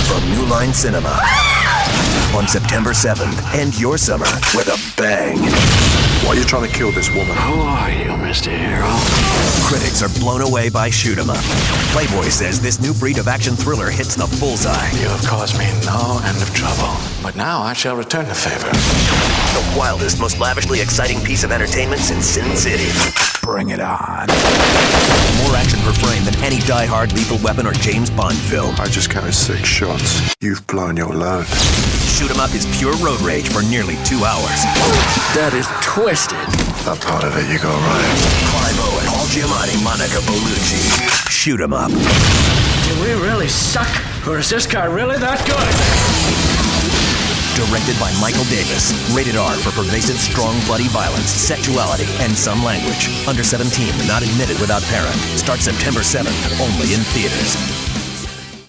from New Line Cinema. On September 7th, end your summer with a bang. Why are you trying to kill this woman? Who are you, Mr. Hero? Critics are blown away by Shoot 'em Up. Playboy says this new breed of action thriller hits the bullseye. You have caused me no end of trouble, but now I shall return the favor. The wildest, most lavishly exciting piece of entertainment in Sin City. Bring it on. More action per frame than any Die Hard, Lethal Weapon, or James Bond film. I just counted 6 shots. You've blown your load. Shoot 'em Up is pure road rage for nearly 2 hours. That is twisted. That part of it you got right. Clive Owen, Paul Giamatti, Monica Bellucci. Shoot 'em Up. Do we really suck, or is this guy really that good? Directed by Michael Davis. Rated R for pervasive, strong, bloody violence, sexuality, and some language. Under 17, not admitted without parent. Starts September 7th, only in theaters.